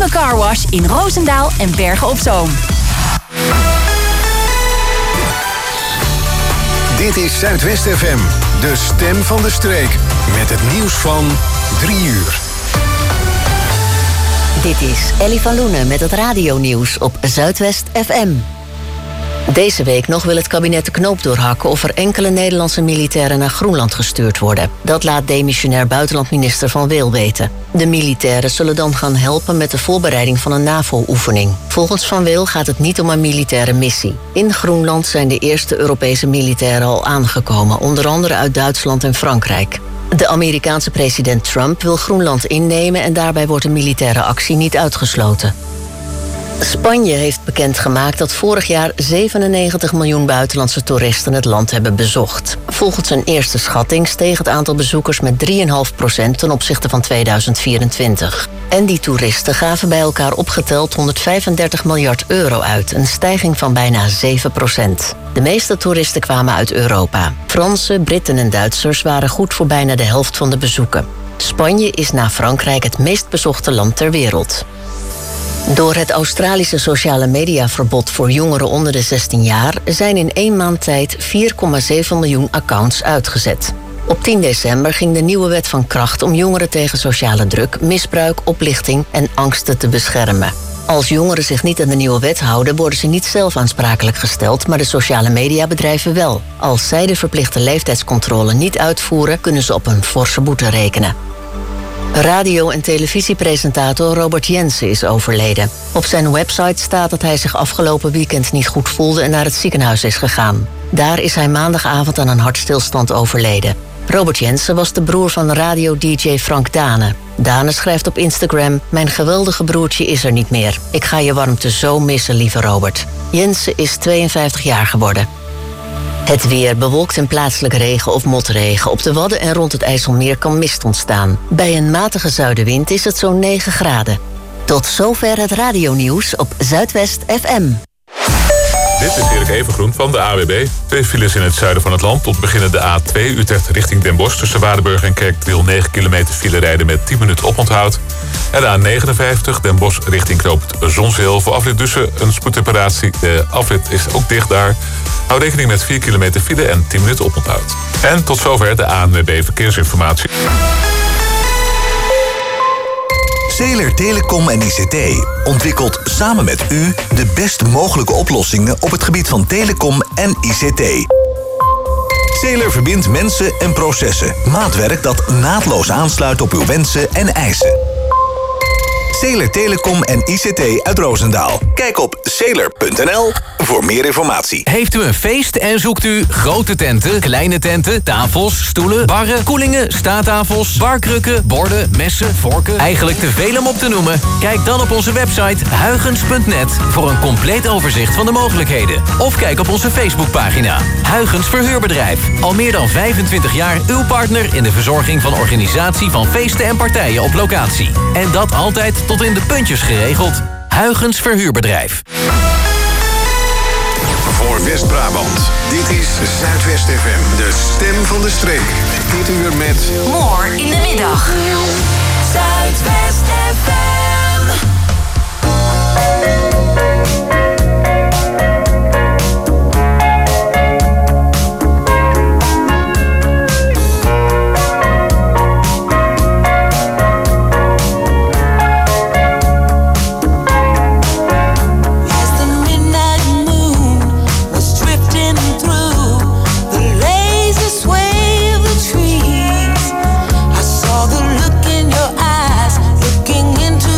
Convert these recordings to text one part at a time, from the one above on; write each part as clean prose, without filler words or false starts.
ultieme carwash in Roosendaal en Bergen op Zoom. Dit is Zuidwest FM, de stem van de streek. Met het nieuws van 3 uur. Dit is Ellie van Loenen met het radionieuws op Zuidwest FM. Deze week nog wil het kabinet de knoop doorhakken of er enkele Nederlandse militairen naar Groenland gestuurd worden. Dat laat demissionair buitenlandminister Van Weel weten. De militairen zullen dan gaan helpen met de voorbereiding van een NAVO-oefening. Volgens Van Weel gaat het niet om een militaire missie. In Groenland zijn de eerste Europese militairen al aangekomen, onder andere uit Duitsland en Frankrijk. De Amerikaanse president Trump wil Groenland innemen en daarbij wordt een militaire actie niet uitgesloten. Spanje heeft bekendgemaakt dat vorig jaar 97 miljoen buitenlandse toeristen het land hebben bezocht. Volgens een eerste schatting steeg het aantal bezoekers met 3,5% ten opzichte van 2024. En die toeristen gaven bij elkaar opgeteld 135 miljard euro uit, een stijging van bijna 7%. De meeste toeristen kwamen uit Europa. Fransen, Britten en Duitsers waren goed voor bijna de helft van de bezoeken. Spanje is na Frankrijk het meest bezochte land ter wereld. Door het Australische sociale mediaverbod voor jongeren onder de 16 jaar zijn in 1 maand tijd 4,7 miljoen accounts uitgezet. Op 10 december ging de nieuwe wet van kracht om jongeren tegen sociale druk, misbruik, oplichting en angsten te beschermen. Als jongeren zich niet aan de nieuwe wet houden, worden ze niet zelf aansprakelijk gesteld, maar de sociale mediabedrijven wel. Als zij de verplichte leeftijdscontrole niet uitvoeren, kunnen ze op een forse boete rekenen. Radio- en televisiepresentator Robert Jensen is overleden. Op zijn website staat dat hij zich afgelopen weekend niet goed voelde en naar het ziekenhuis is gegaan. Daar is hij maandagavond aan een hartstilstand overleden. Robert Jensen was de broer van radio-dj Frank Dane. Dane schrijft op Instagram: "Mijn geweldige broertje is er niet meer. Ik ga je warmte zo missen, lieve Robert." Jensen is 52 jaar geworden. Het weer, bewolkt en plaatselijk regen of motregen. Op de Wadden en rond het IJsselmeer kan mist ontstaan. Bij een matige zuidenwind is het zo'n 9 graden. Tot zover het radionieuws op Zuidwest FM. Dit is Erik Evengroen van de AWB. 2 files in het zuiden van het land. Tot beginnen de A2 Utrecht richting Den Bosch. Tussen Waardenburg en Kerkdriel 9 kilometer file rijden met 10 minuten oponthoud. En de A59 Den Bosch richting knooppunt Zonzeel. Voor afrit Dussen een spoedreparatie. De afrit is ook dicht daar. Hou rekening met 4 kilometer file en 10 minuten oponthoud. En tot zover de ANWB Verkeersinformatie. Zeeler Telecom en ICT ontwikkelt samen met u de best mogelijke oplossingen op het gebied van telecom en ICT. Zeeler verbindt mensen en processen. Maatwerk dat naadloos aansluit op uw wensen en eisen. Zeeler Telecom en ICT uit Roosendaal. Kijk op zeeler.nl voor meer informatie. Heeft u een feest en zoekt u grote tenten, kleine tenten, tafels, stoelen, barren, koelingen, staattafels, barkrukken, borden, messen, vorken? Eigenlijk te veel om op te noemen? Kijk dan op onze website huygens.net voor een compleet overzicht van de mogelijkheden. Of kijk op onze Facebookpagina. Huygens Verhuurbedrijf. Al meer dan 25 jaar uw partner in de verzorging van organisatie van feesten en partijen op locatie. En dat altijd tot in de puntjes geregeld. Huygens Verhuurbedrijf. Voor West-Brabant, dit is Zuidwest FM, de stem van de streek. Dit uur met... More in de middag. Zuidwest FM. Into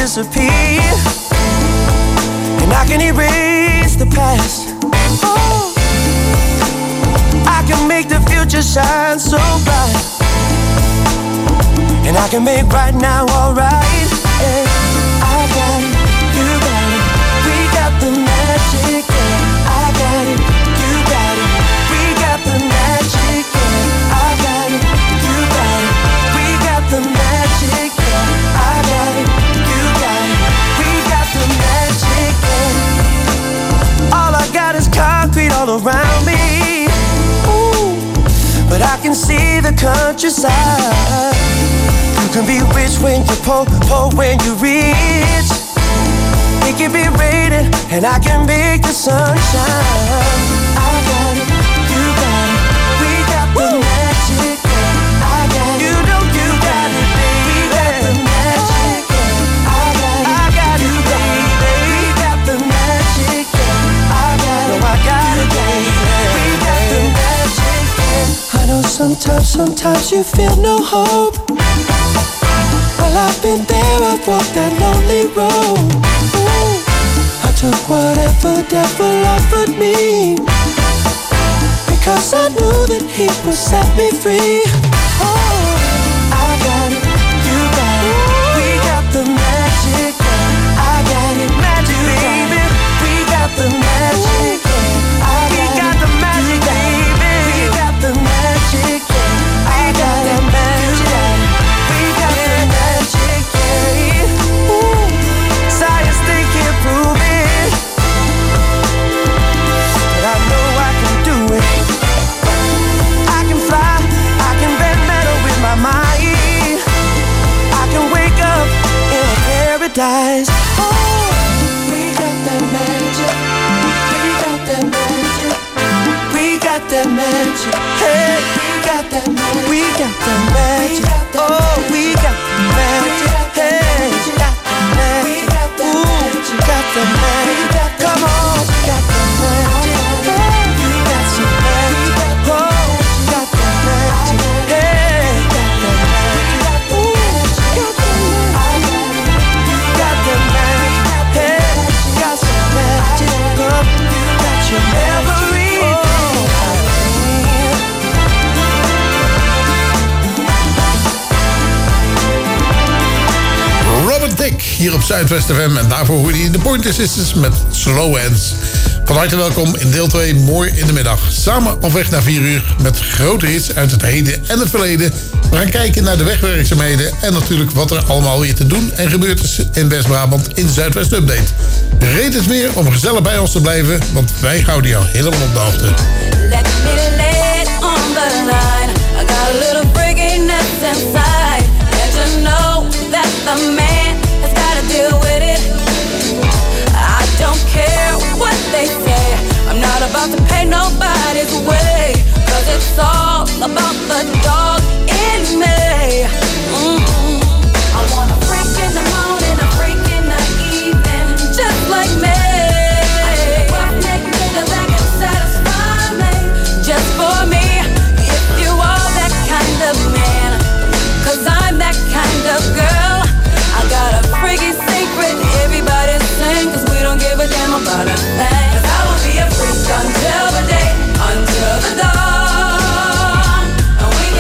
disappear, and I can erase the past. Oh, I can make the future shine so bright, and I can make right now alright. Yeah, I got it, you got it, we got the magic. Yeah, I got it, you got it, we got the magic. Yeah, I got it, you got it, we got the magic. Yeah, I got it, you got it, we got the magic. Yeah. All I got is concrete all around me. Ooh, but I can see the countryside. You can be rich when you're poor, poor when you're rich. It can be raining and I can make the sun shine. I got it, you got it, we got the magic. I got it, you know you got it, baby. We got the magic. I got it, baby. We got the magic. I got it, I got it, baby. We got the magic. I know sometimes you feel no hope. Well, I've been there, I've walked that lonely road. Ooh, I took whatever devil offered me, because I knew that he would set me free. Oh, I got it, you got it, we got the magic. I got it, magic, baby. We got the magic. We got the magic, baby. We got the magic. I got the magic. We got the magic, yeah. Ooh, science they can't prove it, but I know I can do it. I can fly, I can bend metal with my mind. I can wake up in a paradise. Oh, we got that magic. We got that magic. We got that magic. Hey, we got that magic. We got that magic. Oh, we got the magic. Hey, we got the magic. Ooh, got the magic. Come on, got the magic. Hey, we got some magic. Oh, got the magic. Hey, got the magic. Ooh, got the magic. Got the magic. Hey, got some magic. Come, got your everything. Robert Dick hier op Zuidwest FM. En daarvoor hoorde je de Pointer Sisters met Slow Hands. Van harte welkom in deel 2, mooi in de middag. Samen op weg naar 4 uur met grote hits uit het heden en het verleden. We gaan kijken naar de wegwerkzaamheden en natuurlijk wat er allemaal weer te doen en gebeurd is in West-Brabant in de Zuidwest Update. Reden is meer om gezellig bij ons te blijven, want wij houden jou helemaal op de hoogte. Let me lay it on the line. I got a little freakiness inside. And you know that the man has gotta deal with it. I don't care what they say. I'm not about to pay nobody's way. Cause it's all about the dog in me. I want a freak in the morning, a freak in the evening. Just like me. Just for me, if you are that kind of man, cause I'm that kind of girl. I got a freaky secret, everybody's saying, cause we don't give a damn about a thing. Cause I will be a freak until the day, until the dawn. And we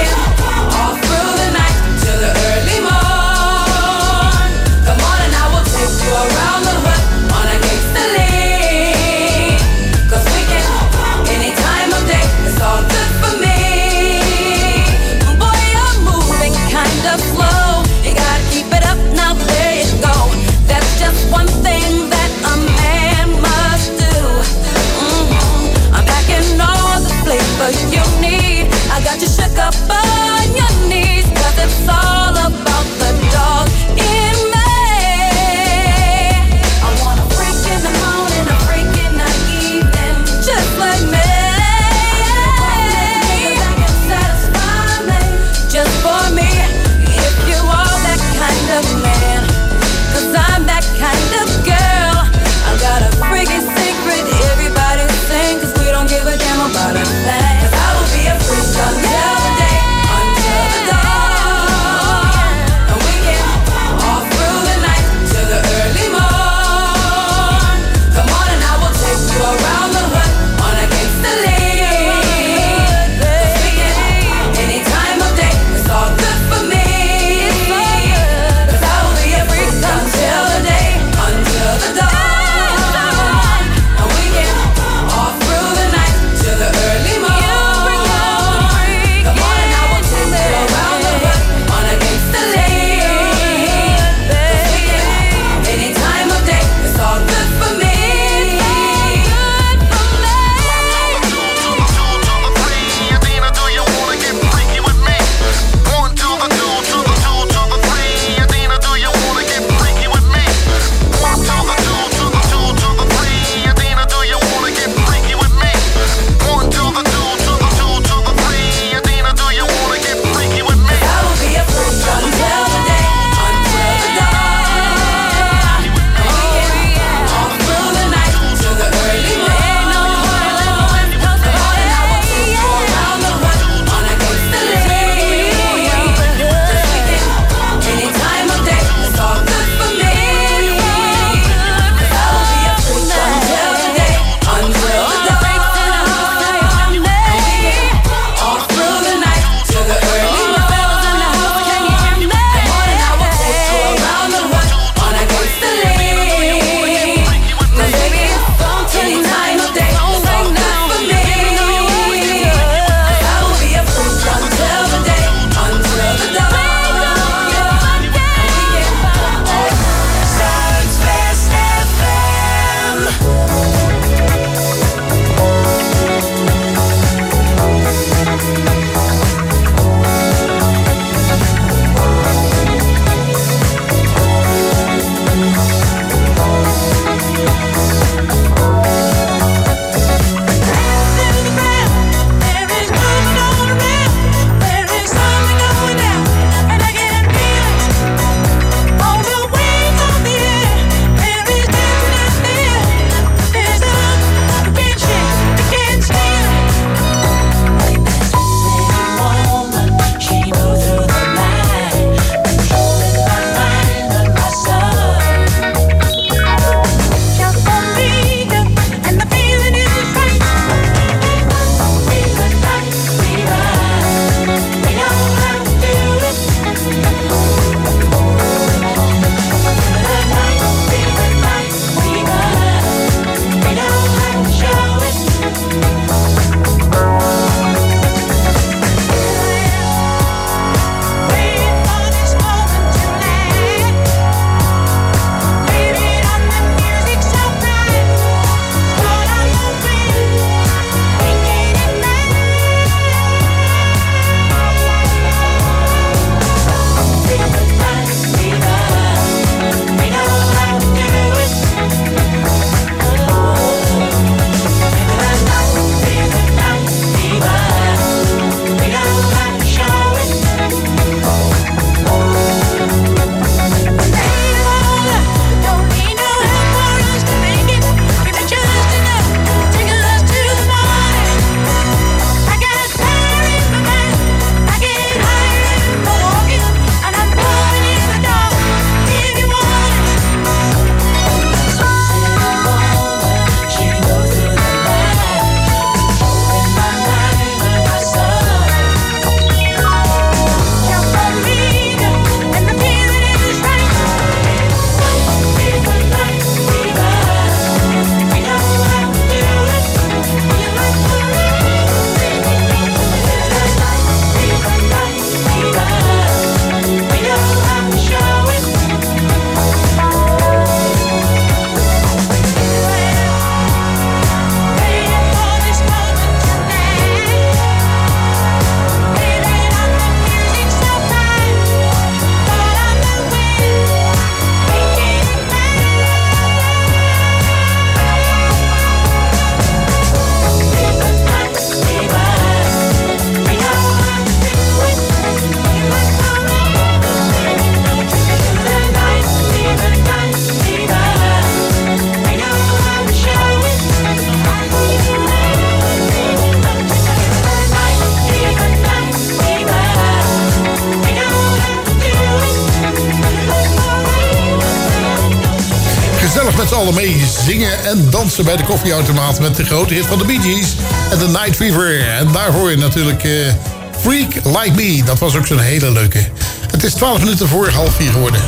met z'n allen mee zingen en dansen bij de koffieautomaat met de grote hit van de Bee Gees en The Night Fever. En daar hoor je natuurlijk Freak Like Me. Dat was ook zo'n hele leuke. Het is 12 minuten voor 3:30 geworden.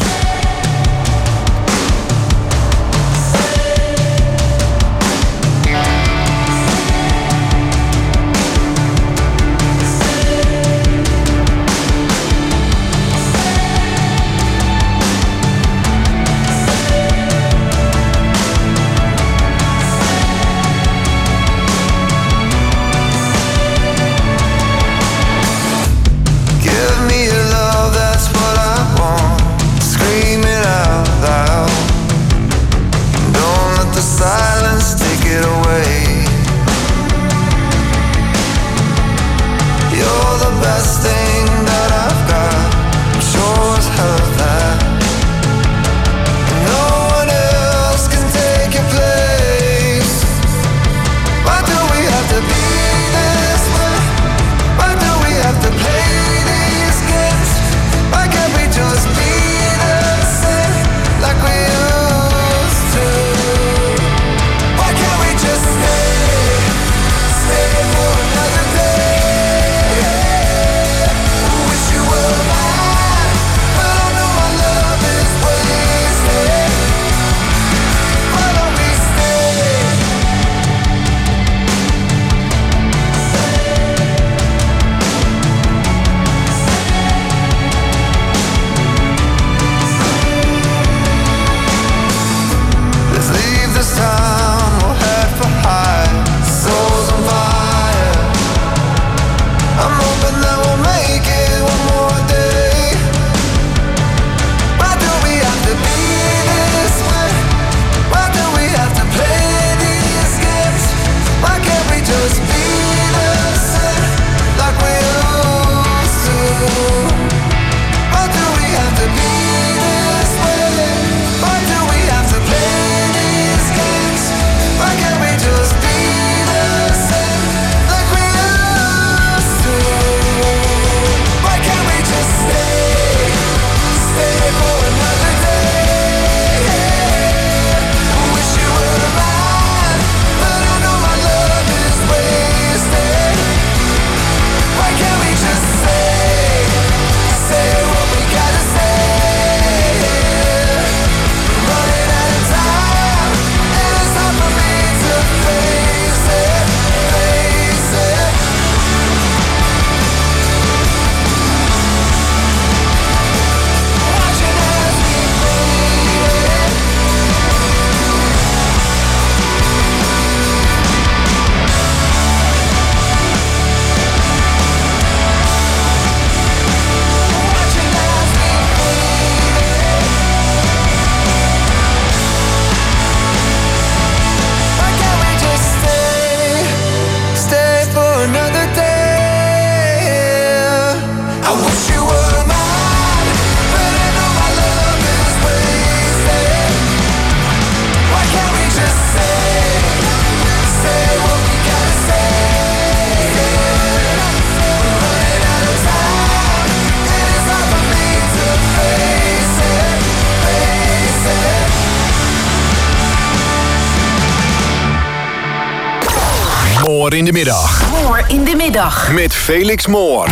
Moor in de middag. Moor in de middag. Met Felix Moor.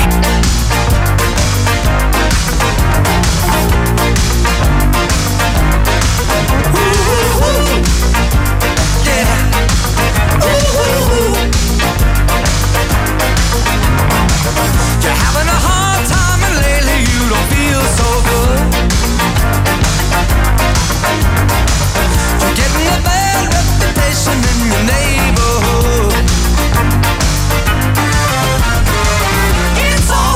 It's all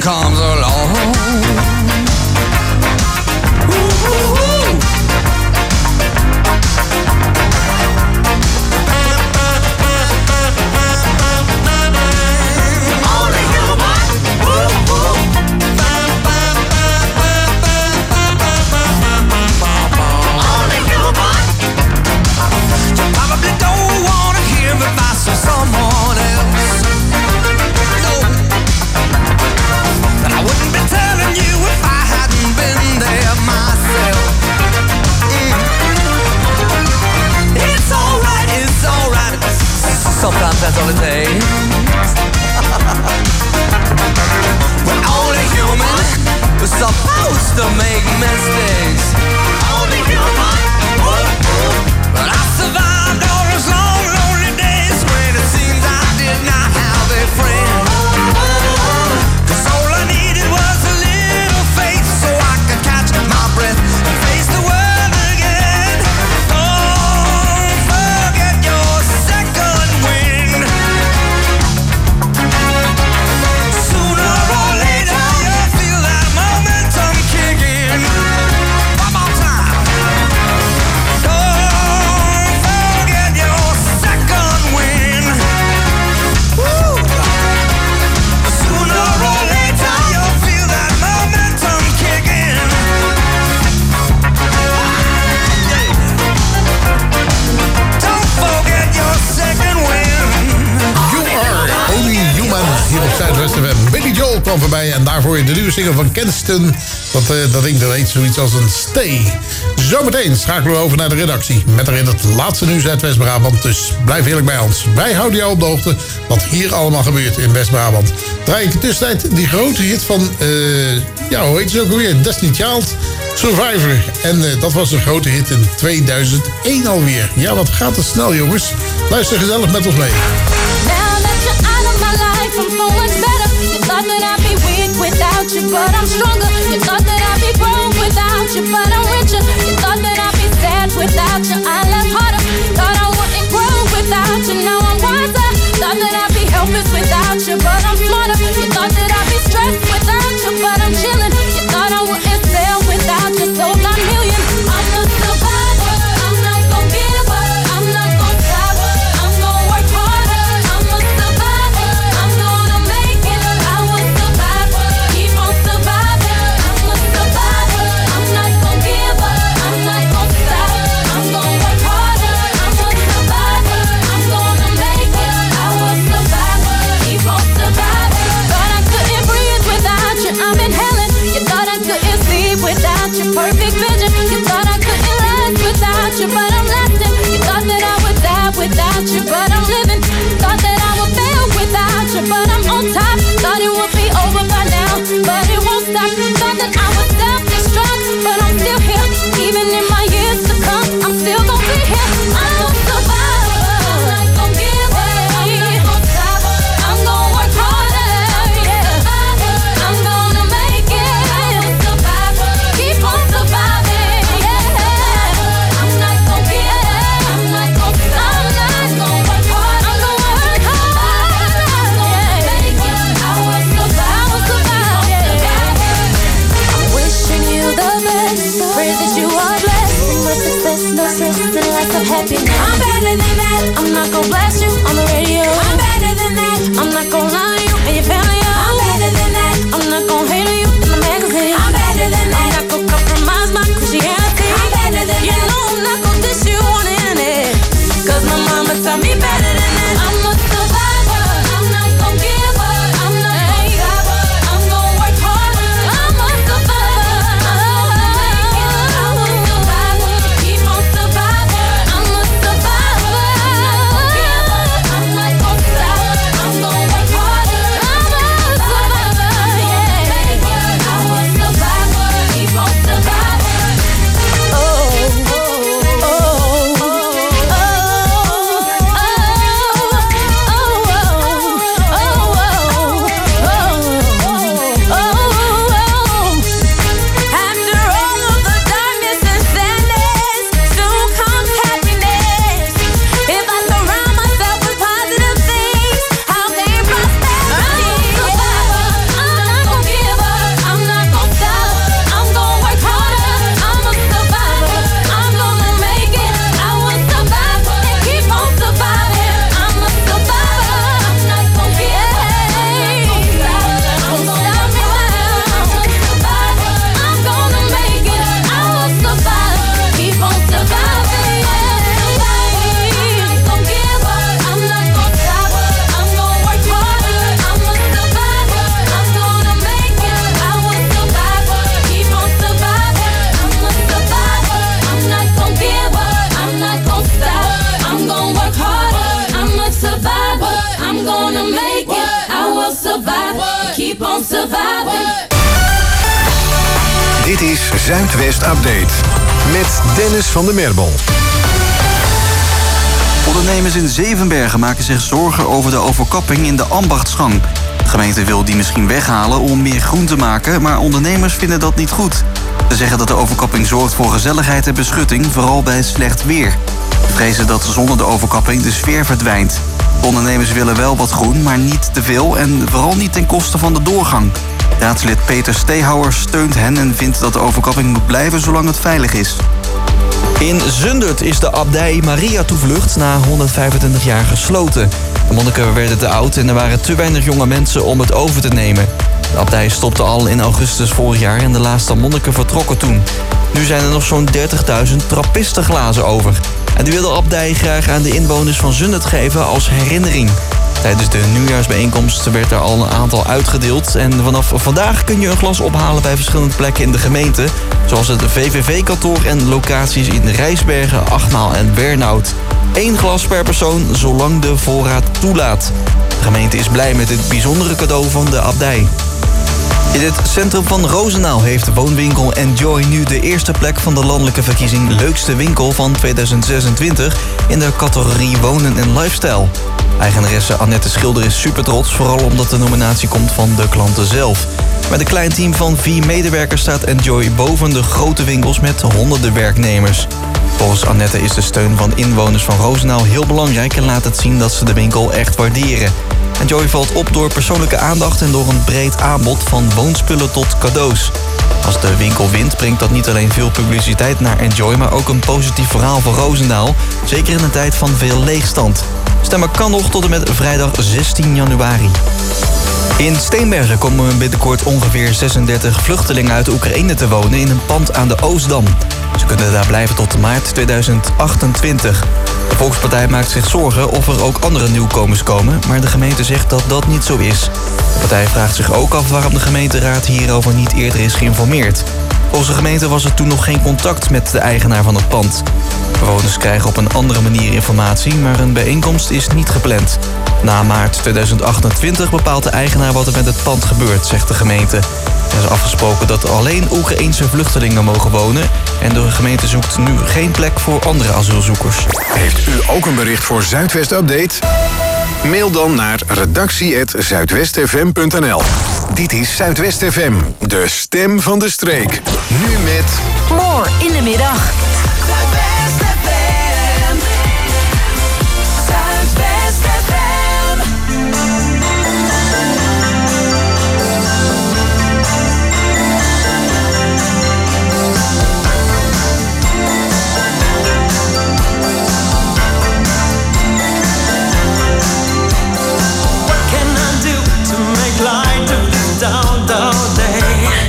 comes along. Someone else, no. But I wouldn't be telling you if I hadn't been there myself. It's alright, it's alright. Sometimes that's all it takes. We're only human, we're supposed to make mistakes. Only human. But I survived all those long, lonely days when it seems I did not have a friend. 'Cause all I needed was a little faith so I could catch my breath and face the world again. Don't forget your second wind. Sooner or later you'll feel that momentum kicking. One more time. Don't forget your second wind. Woo! Sooner or later you'll feel that momentum kicking. Don't forget your second wind. You are only human hier op Zuidwest FM. Billy Joel kwam voorbij en daarvoor de nieuwe single van Kenston. Dat ding dat heet zoiets als een stay. Zometeen schakelen we over naar de redactie. Met erin het laatste nieuws uit West-Brabant. Dus blijf heerlijk bij ons. Wij houden jou op de hoogte wat hier allemaal gebeurt in West-Brabant. Draai ik in de tussentijd die grote hit van... hoe heet ze ook alweer? Destiny Child, Survivor. En dat was een grote hit in 2001 alweer. Ja, wat gaat het snel, jongens. Luister gezellig met ons mee. Now that you're out of my life, I'm so much better. You thought that I'd be weak without you, but I'm stronger. You thought that I'd be broke without you, but I'm richer. You thought that I'd be sad without you, I left harder. Thought I wouldn't grow without you, now I'm wiser. Thought that I'd be helpless without you, but I'm smarter. You thought that I'd be stressed without you, but I'm chilling. You thought I wouldn't sell without you, sold 9 million. I'm a survivor, I'm not gon' give up, I'm not gon' stop, I'm gon' work harder. I'm a survivor, I'm gonna make it. I was survivor, keep on surviving. I'm a survivor, I'm not gon' give up, I'm not gon' stop, I'm gon' work harder. I'm a survivor, I'm gonna make it. I was survivor, keep on surviving. Thought I couldn't breathe without you, I'm inhaling. You thought I couldn't sleep without your perfect vision. You thought I couldn't last without you, but I'm lasting. You thought that I would die without you, but I'm living. Thought that I would fail without you, but I'm on top. Thought it would be over by now, but it won't stop. Thought that I would self-destruct, but I'm still here. Even in my years to come, I'm still gonna be here. I'm a survivor, I'm not gonna give up, I'm not gonna stop, I'm gonna work harder. Yeah. I'm gonna make it. I'm a survivor, keep on surviving. Yeah. I'm not gonna give up, I'm not gonna stop, I'm not gonna work hard. I'm gonna work hard. I'm gonna make it. survive. Keep on surviving. Dit is Zuidwest Update met Dennis van der Merbel. Ondernemers in Zevenbergen maken zich zorgen over de overkapping in de Ambachtsgang. De gemeente wil die misschien weghalen om meer groen te maken, maar ondernemers vinden dat niet goed. Ze zeggen dat de overkapping zorgt voor gezelligheid en beschutting, vooral bij slecht weer. Ze vrezen dat zonder de overkapping de sfeer verdwijnt. De ondernemers willen wel wat groen, maar niet te veel en vooral niet ten koste van de doorgang. Raadslid Peter Steehouwer steunt hen en vindt dat de overkapping moet blijven zolang het veilig is. In Zundert is de abdij Maria Toevlucht na 125 jaar gesloten. De monniken werden te oud en er waren te weinig jonge mensen om het over te nemen. De abdij stopte al in augustus vorig jaar en de laatste monniken vertrokken toen. Nu zijn er nog zo'n 30.000 trappistenglazen over. En die wil de abdij graag aan de inwoners van Zundert geven als herinnering. Tijdens de nieuwjaarsbijeenkomst werd er al een aantal uitgedeeld. En vanaf vandaag kun je een glas ophalen bij verschillende plekken in de gemeente. Zoals het VVV-kantoor en locaties in Rijsbergen, Achtmaal en Bernhout. 1 glas per persoon, zolang de voorraad toelaat. De gemeente is blij met dit bijzondere cadeau van de abdij. In het centrum van Roosendaal heeft woonwinkel Enjoy nu de eerste plek van de landelijke verkiezing Leukste Winkel van 2026 in de categorie Wonen en Lifestyle. Eigenaresse Annette Schilder is super trots, vooral omdat de nominatie komt van de klanten zelf. Met een klein team van 4 medewerkers staat Enjoy boven de grote winkels met honderden werknemers. Volgens Annette is de steun van inwoners van Roosendaal heel belangrijk en laat het zien dat ze de winkel echt waarderen. Enjoy valt op door persoonlijke aandacht en door een breed aanbod van woonspullen tot cadeaus. Als de winkel wint, brengt dat niet alleen veel publiciteit naar Enjoy, maar ook een positief verhaal voor Roosendaal. Zeker in een tijd van veel leegstand. Stemmen kan nog tot en met vrijdag 16 januari. In Steenbergen komen binnenkort ongeveer 36 vluchtelingen uit Oekraïne te wonen in een pand aan de Oostdam. Ze kunnen daar blijven tot maart 2028. De Volkspartij maakt zich zorgen of er ook andere nieuwkomers komen, maar de gemeente zegt dat dat niet zo is. De partij vraagt zich ook af waarom de gemeenteraad hierover niet eerder is geïnformeerd. Volgens de gemeente was er toen nog geen contact met de eigenaar van het pand. Bewoners krijgen op een andere manier informatie, maar een bijeenkomst is niet gepland. Na maart 2028 bepaalt de eigenaar wat er met het pand gebeurt, zegt de gemeente. Er is afgesproken dat alleen Oekraïense vluchtelingen mogen wonen en de gemeente zoekt nu geen plek voor andere asielzoekers. Heeft u ook een bericht voor Zuidwest Update? Mail dan naar redactie@zuidwestfm.nl. Dit is Zuidwest FM, de stem van de streek. Nu met... More in de middag. Zuidwest FM. Zuidwest FM. What can I do to make light of this down day?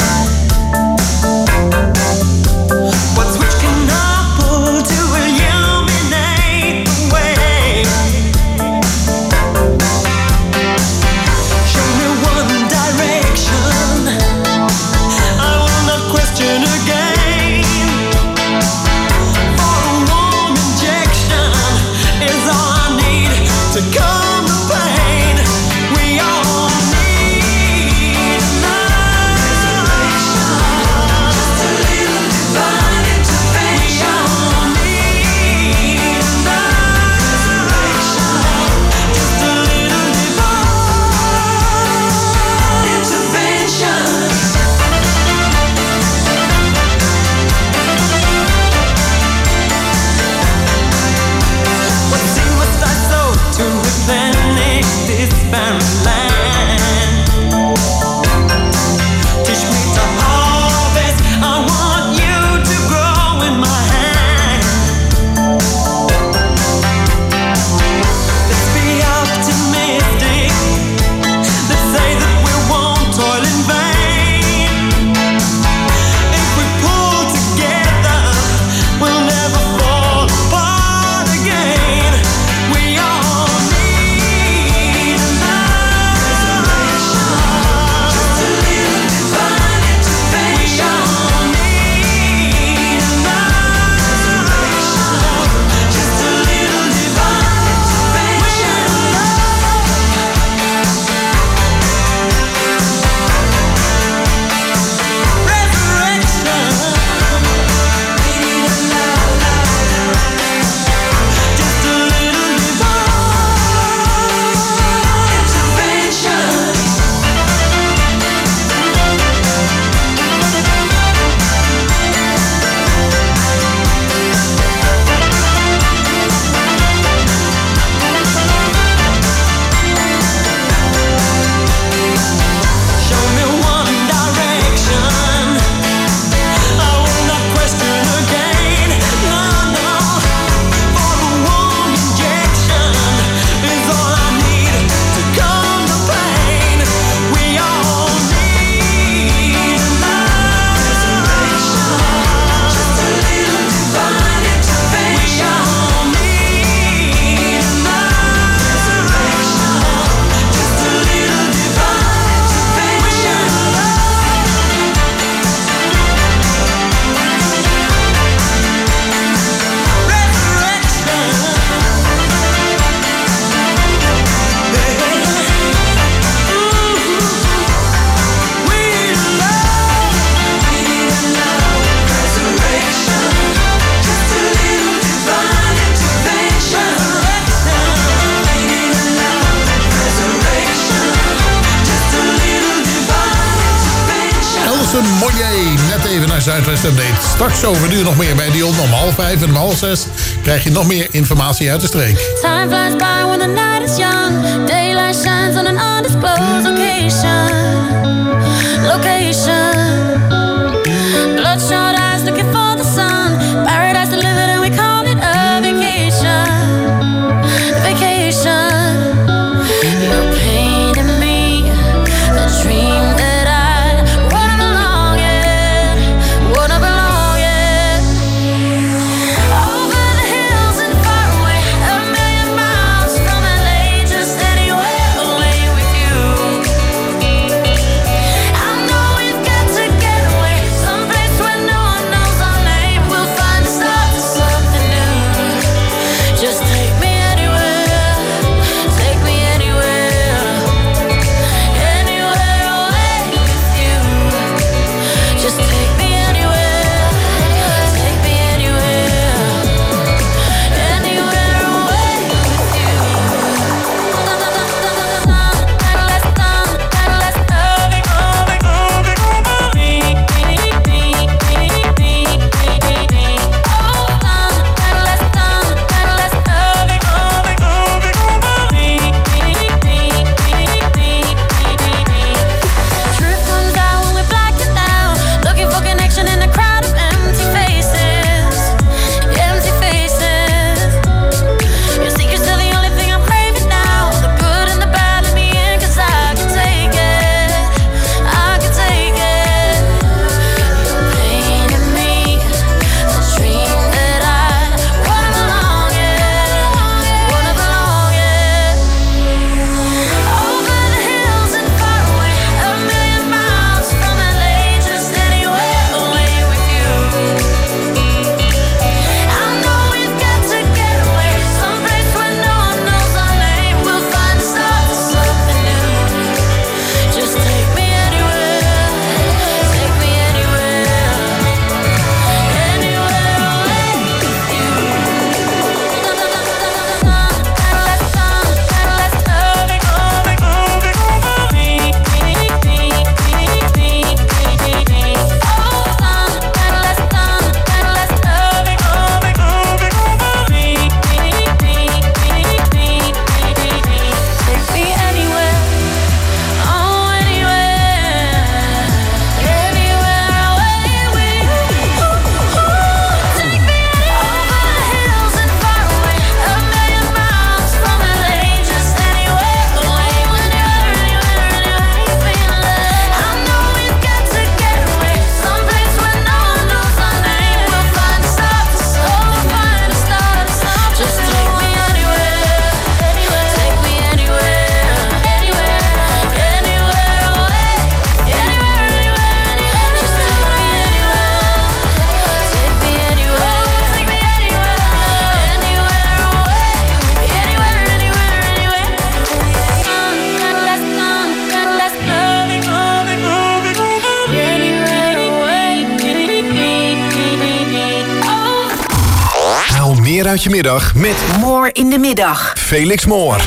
What switch can I pull to illuminate the way? Show me one direction, I will not question again. For a warm injection is all I need to calm the pain. We all need an Martin Monnier. Net even naar Zuidwest Update. Straks over nu nog meer bij Dion om 4:30 en om 5:30 krijg je nog meer informatie uit de streek. Time flies by when the night is young. Daylight shines on an undisclosed location. Bloodshot eyes looking for the sun. Paradise delivered and we call it a vacation. You're painting me a dream that I wanna belong in. Over the hills and far away, a million miles from LA, just anywhere away with you. I know we've got to get away, someplace where no one knows our name. We'll find the start to something new. Just take me anywhere, take me anywhere, anywhere away with you. Just take me anywhere, take me anywhere, anywhere away with you. Truth comes out when we black it down. Looking for connection in a crowd of empty faces. Empty faces. Your secret's still the only thing I'm craving now. The good and the bad, let me in, 'cause I can take it. I can take it. You're painting me a dream that I wanna belong in. Wanna belong in. Over the hills and far away, a million miles from LA, just anywhere away with you. I know we've got to get away, someplace where no one knows our name. We'll find the start to something new. Just take me anywhere, take me anywhere, anywhere away with you. Take me anywhere, oh anywhere, anywhere away with you. Take me over the hills and far away, a million miles from LA, just anywhere away, anywhere I know we've got to get away, someplace where no one knows our name. We'll find a start to something, find a start to something. Just take me anywhere, take me anywhere, anywhere away, anywhere. Just take me anywhere, take me anywhere, take me anywhere, anywhere away, anywhere. Less loving, anywhere away. Haal meer uit je middag met More in de middag. Felix Moor.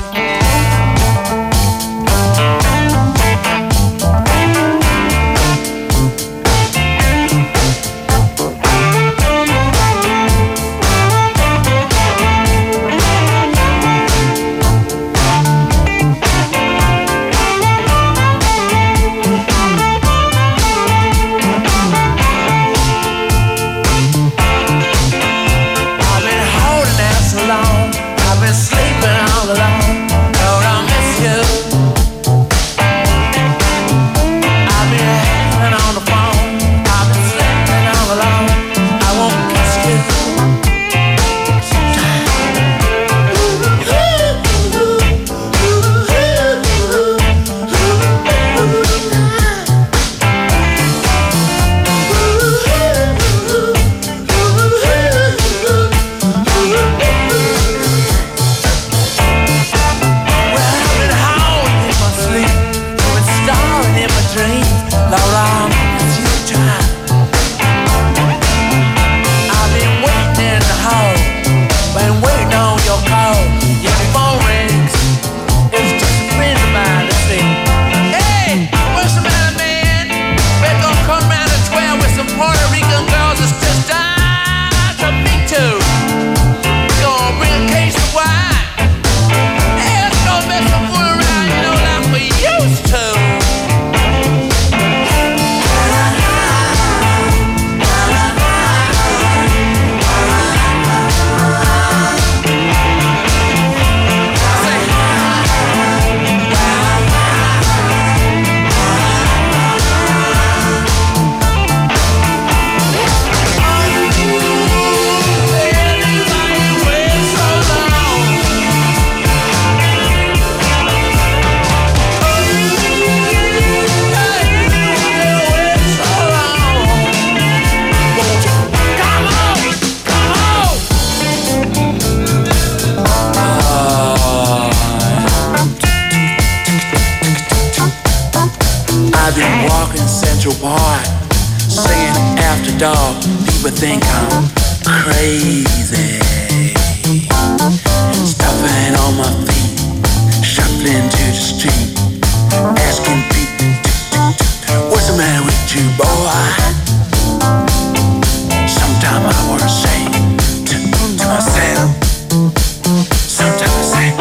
I've been holding out so long, I've been sleeping all alone. I've been walking Central Park, singing after dark. People think I'm crazy. Stuffing on my feet, shuffling to the street, asking people, what's the matter with you, boy? Sometimes I wanna say to myself, sometimes I say,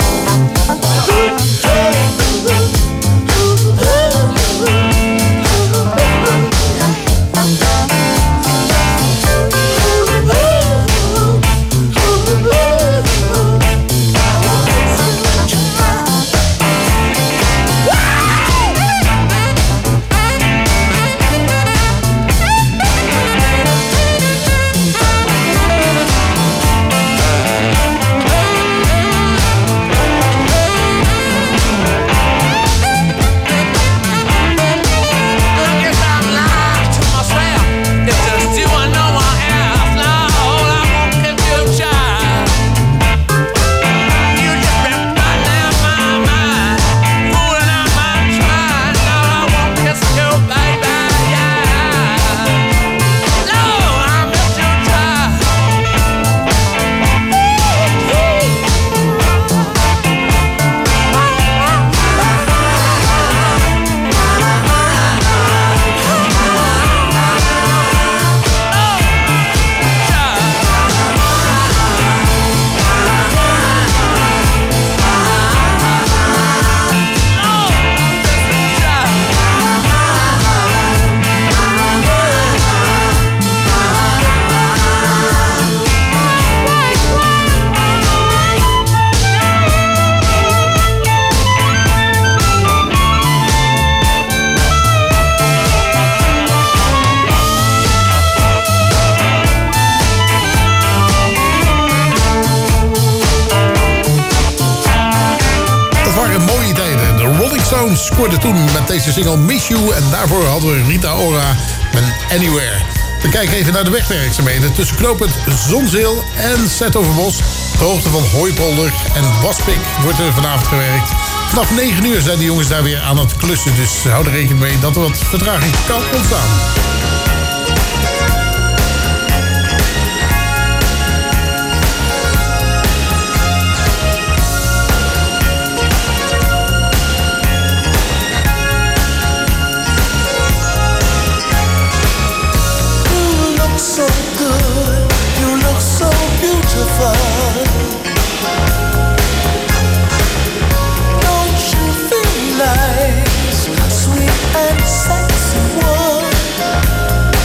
scoorde toen met deze single Miss You. En daarvoor hadden we Rita Ora met Anywhere. We kijken even naar de wegwerkzaamheden. Tussen knooppunt Zonzeel en Zetoverbos. De hoogte van Hooipolder en Waspik wordt er vanavond gewerkt. Vanaf 9 uur zijn de jongens daar weer aan het klussen. Dus hou er rekening mee dat er wat vertraging kan ontstaan. Don't you feel nice, sweet and sexy one?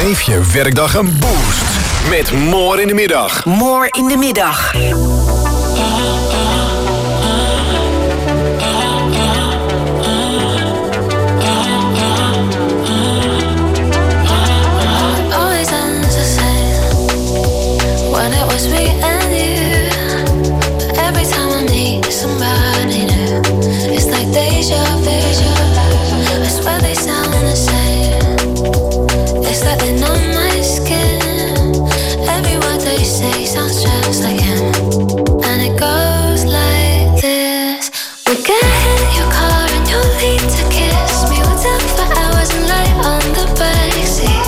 Geef je werkdag een boost met More in de Middag. More in de Middag. Always ends the same when it was me and you. But every time I need somebody new, it's like deja vu. I swear they sound the same. It's like they know my skin. Every word they say sounds just like him. And it goes like this. We get in your car and you leave to kiss me. We're down for hours and lay on the backseat.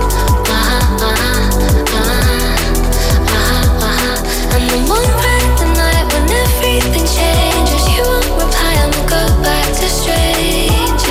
And then one bright the night when everything changes, you won't reply and we'll go back to strangers.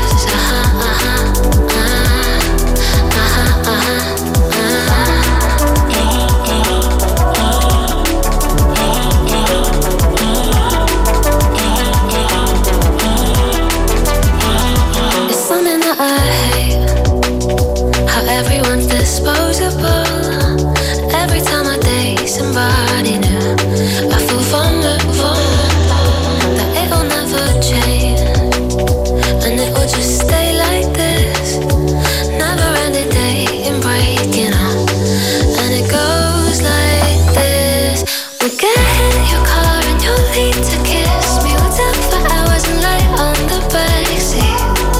It's something that I hate, how everyone's disposable. Every time I date somebody new, I feel vulnerable, that it'll never change, and it will just stay like this. Never ending dating, breaking up, and it goes like this. We get in your car and you leave to kiss me. We're down for hours and lay on the backseat.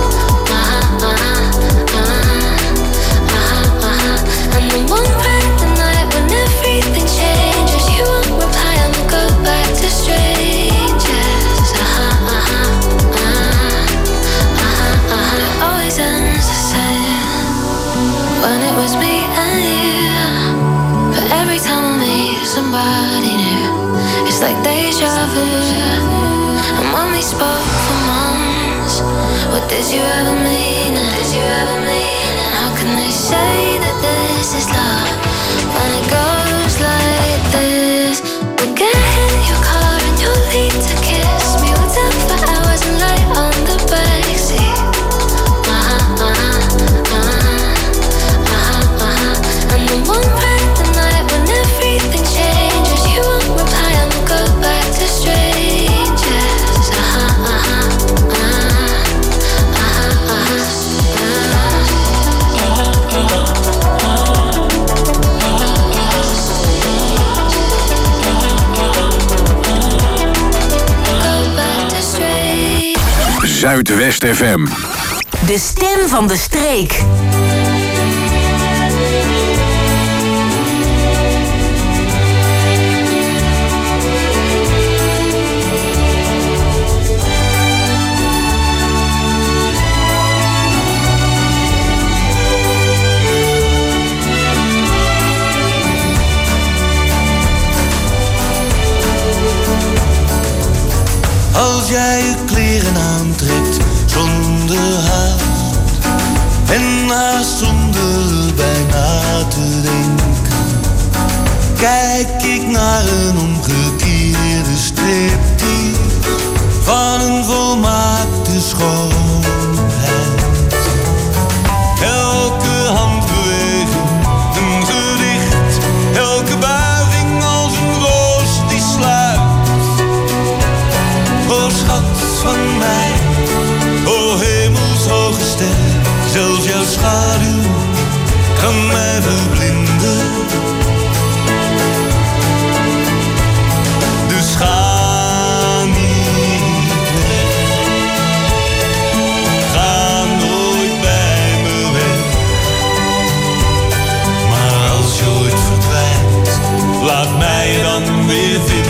And then one bright the night when everything changes, you won't reply and we'll go back to strangers. It always ends the same when it was me and you. But every time I meet somebody new, it's like deja vu. And when we spoke for months, what did you ever mean? Did you ever mean? And how can they say that this is love when it goes like this? We get in your car and you leave to kiss me. We're down for hours and lay on the backseat. And then one bright the night when everything changes, you won't reply and we'll go back to strangers. Zuidwest FM. De stem van de streek. Als jij je kleren aantrekt zonder haast en haast zonder bijna te denken, kijk ik naar een omgekeerde striptease van een volmaakte schoonheid. Elke handbeweging een gedicht, elke buiging als een roos die sluit. O schat van mij, o hemelshoge ster, zelfs jouw schaduw kan mij verblinden. Dus ga niet weg, ga nooit bij me weg. Maar als je ooit verdwijnt, laat mij dan weer vinden.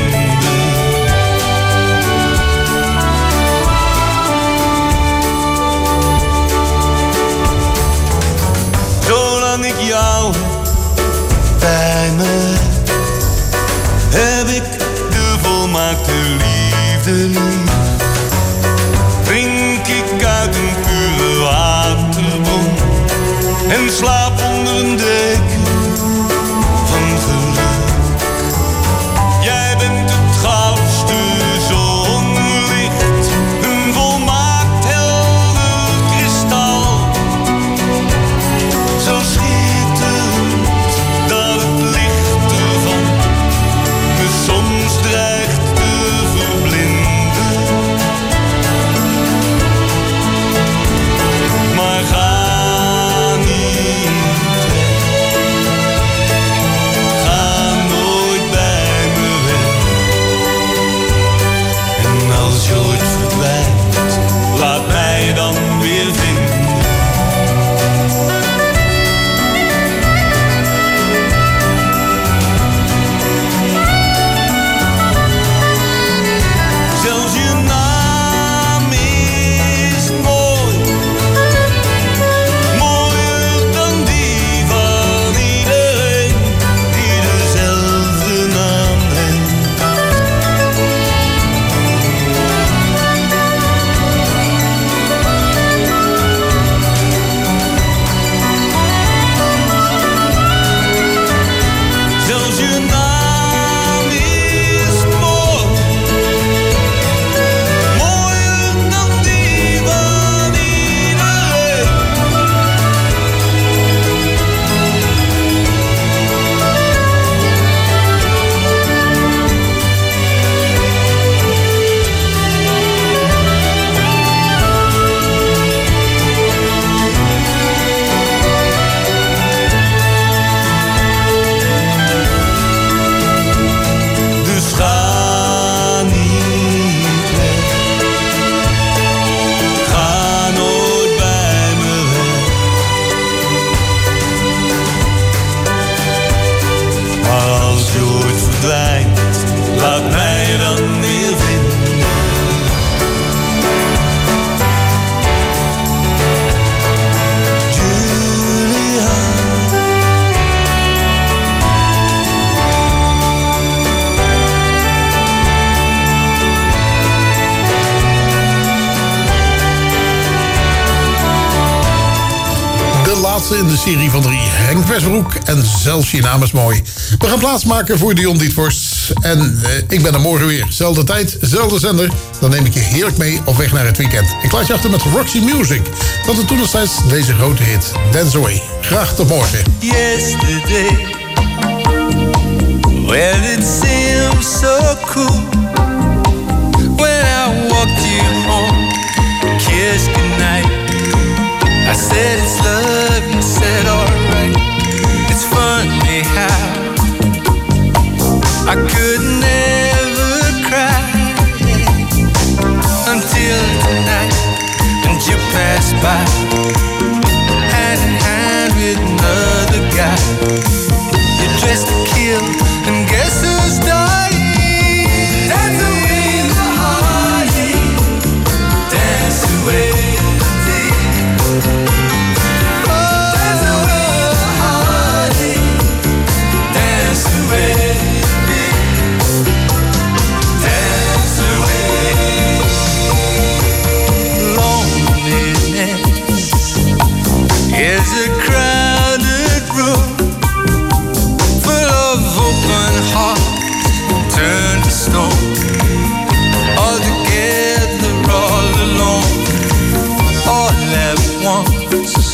Ik jou bij me heb ik de volmaakte liefde lief. Drink ik uit een pure waterbron en slaap onder een deken van geluk. Jij bent het goudste zonlicht, een volmaakt helder kristal. Zo schiet laatste in de serie van 3. Henk Westbroek en Zelfs je naam is mooi. We gaan plaatsmaken voor Dion Dietvorst. En ik ben er morgen weer. Zelfde tijd, zelfde zender. Dan neem ik je heerlijk mee op weg naar het weekend. Ik laat je achter met Roxy Music. Dat is toen nog steeds deze grote hit. Dance Away. Graag tot morgen. Yesterday, well, it seemed so cool when I walked you home, kissed goodnight. I said it's love, you said alright. It's funny how I could never cry until tonight, and you passed by hand in hand with another guy. You're dressed to kill, and guess who's dying? Dance away the heartache, dance away the day. Dance away the heartache, dance away the day. Dance away. Loneliness is a crowded room full of open hearts turned to stone. All together, all alone, all at once.